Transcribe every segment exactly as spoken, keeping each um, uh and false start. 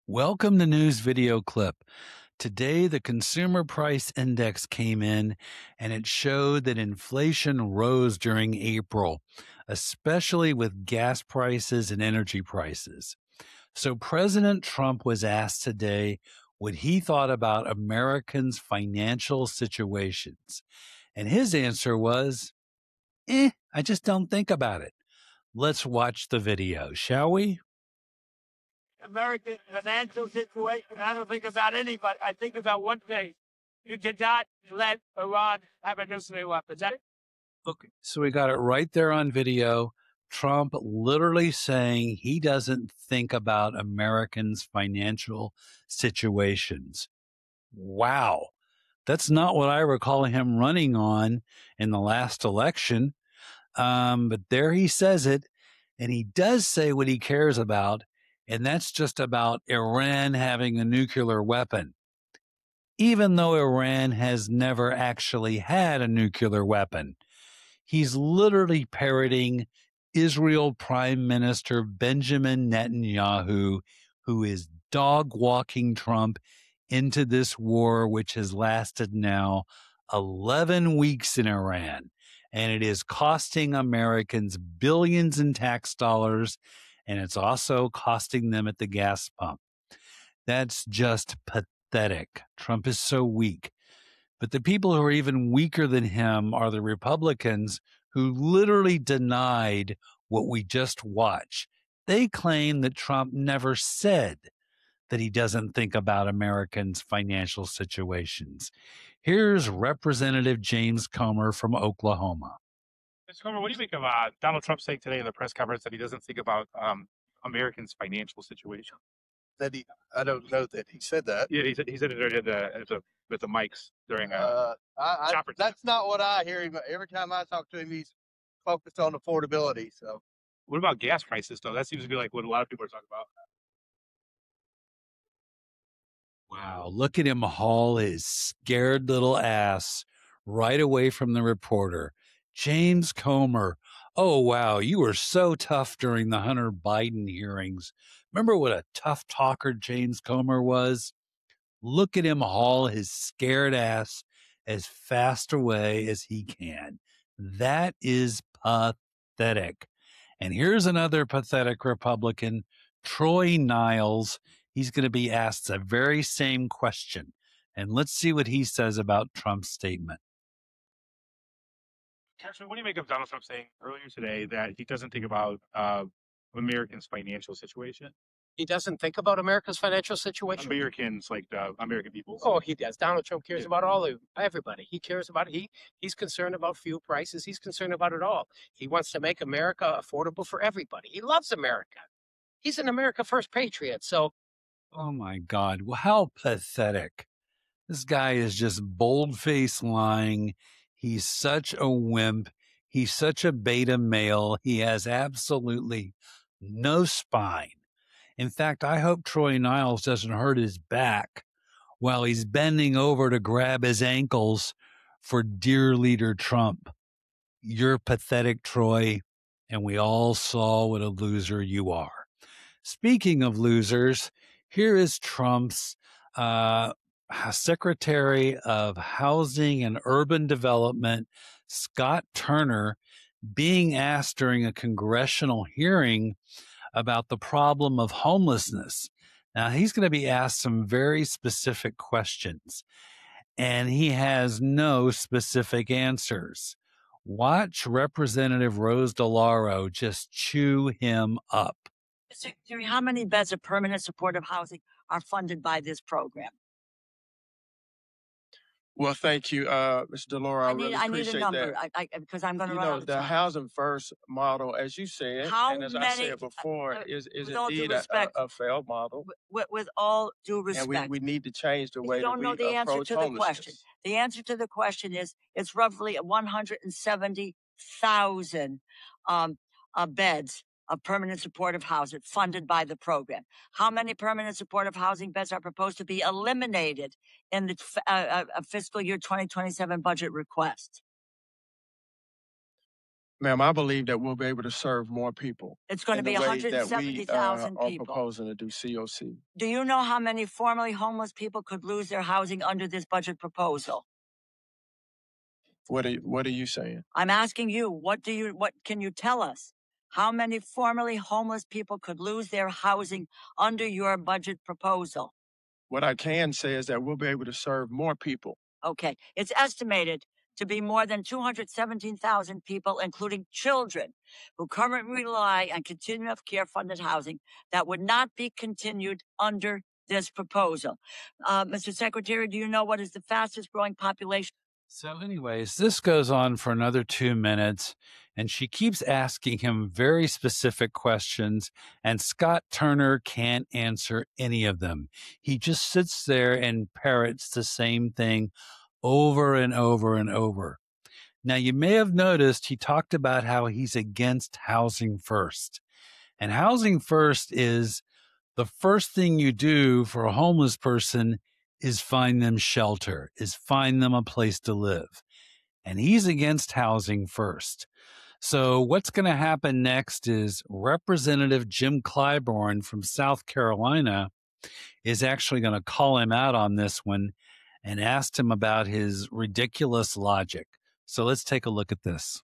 Welcome to News Video Clip. Today, the Consumer Price Index came in and it showed that inflation rose during April, especially with gas prices and energy prices. So, President Trump was asked today what he thought about Americans' financial situations. And his answer was, eh, I just don't think about it. Let's watch the video, shall we? American financial situation. I don't think about anybody. I think about one thing. You cannot let Iran have a nuclear weapon. That Okay. So we got it right there on video. Trump literally saying he doesn't think about Americans' financial situations. Wow. That's not what I recall him running on in the last election. Um, but there he says it. And he does say what he cares about. And that's just about Iran having a nuclear weapon, even though Iran has never actually had a nuclear weapon. He's literally parroting Israel Prime Minister Benjamin Netanyahu, who is dog walking Trump into this war, which has lasted now eleven weeks in Iran. And it is costing Americans billions in tax dollars, and it's also costing them at the gas pump. That's just pathetic. Trump is so weak. But the people who are even weaker than him are the Republicans who literally denied what we just watched. They claim that Trump never said that he doesn't think about Americans' financial situations. Here's Representative James Comer from Oklahoma. Mister Comer, what do you think of uh, Donald Trump saying today in the press conference that he doesn't think about um, Americans' financial situation? That he, I don't know that he said that. Yeah, he said he said it at the, at the with the mics during uh, Uh, I, I, chopper. that's not what I hear him. Every time I talk to him, he's focused on affordability. So What about gas prices, though? That seems to be like what a lot of people are talking about. Wow, look at him haul his scared little ass right away from the reporter. James Comer, oh, wow, you were so tough during the Hunter Biden hearings. Remember what a tough talker James Comer was? Look at him haul his scared ass as fast away as he can. That is pathetic. And here's another pathetic Republican, Troy Niles. He's going to be asked the very same question. And let's see what he says about Trump's statement. Congressman, what do you make of Donald Trump saying earlier today that he doesn't think about uh, Americans' financial situation? He doesn't think about America's financial situation. Americans, like the American people. Oh, he does. Donald Trump cares Yeah. about all of everybody. He cares about he he's concerned about fuel prices. He's concerned about it all. He wants to make America affordable for everybody. He loves America. He's an America First patriot. So, Oh my God. Well, how pathetic. This guy is just bold-faced lying. He's such a wimp. He's such a beta male. He has absolutely no spine. In fact, I hope Troy Niles doesn't hurt his back while he's bending over to grab his ankles for dear leader Trump. You're pathetic, Troy, and we all saw what a loser you are. Speaking of losers, here is Trump's uh, Secretary of Housing and Urban Development, Scott Turner, being asked during a congressional hearing about the problem of homelessness. Now, he's going to be asked some very specific questions, and he has no specific answers. Watch Representative Rose DeLauro just chew him up. Mister Secretary, how many beds of permanent supportive housing are funded by this program? Well, thank you, uh, Mister DeLauro. I, I need, really I need appreciate a number that. I, I, because I'm going to You run know, out of the time. housing first model, as you said, How and as I many- said before, uh, is, is with all due indeed a, respect, a, a failed model. With, with all due And respect, we, we need to change the way you that don't we know the answer approach to the homelessness. question. The answer to the question is it's roughly one hundred seventy thousand um, uh, beds of permanent supportive housing funded by the program. How many permanent supportive housing beds are proposed to be eliminated in the f- uh, uh, fiscal year twenty twenty-seven budget request? Ma'am, I believe that we'll be able to serve more people It's going to in be the way that one hundred seventy we uh, thousand are people. proposing to do C O C. Do you know how many formerly homeless people could lose their housing under this budget proposal? What are, what are you saying? I'm asking you, what do you, what can you tell us? How many formerly homeless people could lose their housing under your budget proposal? What I can say is that we'll be able to serve more people. Okay, it's estimated to be more than two hundred seventeen thousand people, including children, who currently rely on continuum of care funded housing that would not be continued under this proposal. Uh, Mister Secretary, do you know what is the fastest growing population? So, anyways, this goes on for another two minutes, and she keeps asking him very specific questions, and Scott Turner can't answer any of them. He just sits there and parrots the same thing over and over and over. Now, you may have noticed he talked about how he's against Housing First. And Housing First is the first thing you do for a homeless person is find them shelter, is find them a place to live. And he's against Housing First. So what's going to happen next is Representative Jim Clyburn from South Carolina is actually going to call him out on this one and asked him about his ridiculous logic. So let's take a look at this.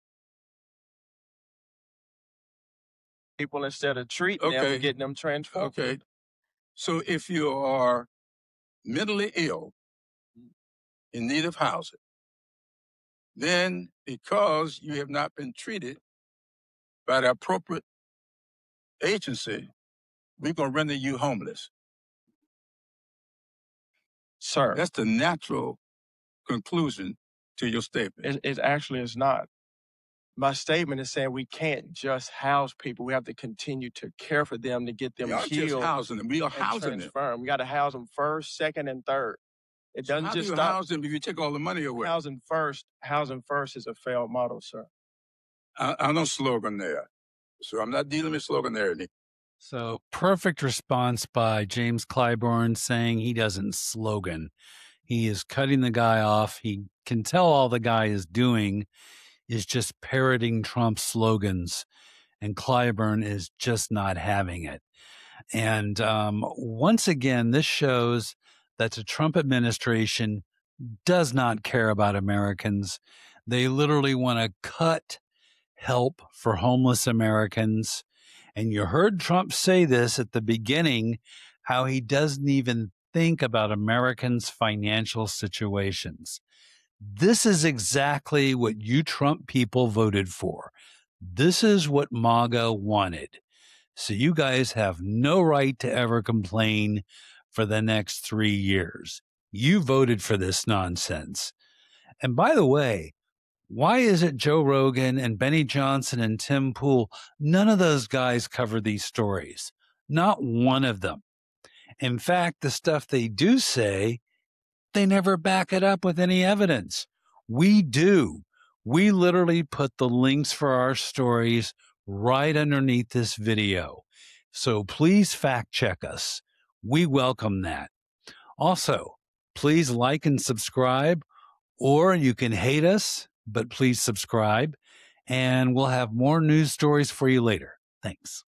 People instead of treating them Okay. and getting them transformed. Okay. So if you are mentally ill, in need of housing, then because you have not been treated by the appropriate agency, we're going to render you homeless. Sir, That's the natural conclusion to your statement. it, it actually is not. My statement is saying we can't just house people. We have to continue to care for them to get them We are just healed housing them. We are and housing them. transformed. We got to house them first, second, and third. It So doesn't how just do you stop. house them if you take all the money away? Housing first. Housing first is a failed model, sir. I, I know slogan there. So I'm not dealing with slogan there. Nick. So perfect response by James Clyburn saying he doesn't slogan. He is cutting the guy off. He can tell all the guy is doing is just parroting Trump's slogans, and Clyburn is just not having it. And um, once again, this shows that the Trump administration does not care about Americans. They literally want to cut help for homeless Americans. And you heard Trump say this at the beginning, how he doesn't even think about Americans' financial situations. This is exactly what you Trump people voted for. This is what MAGA wanted. So you guys have no right to ever complain for the next three years. You voted for this nonsense. And by the way, why is it Joe Rogan and Benny Johnson and Tim Pool, none of those guys cover these stories? Not one of them. In fact, the stuff they do say, they never back it up with any evidence. We do. We literally put the links for our stories right underneath this video. So please fact check us. We welcome that. Also, please like and subscribe, or you can hate us, but please subscribe, and we'll have more news stories for you later. Thanks.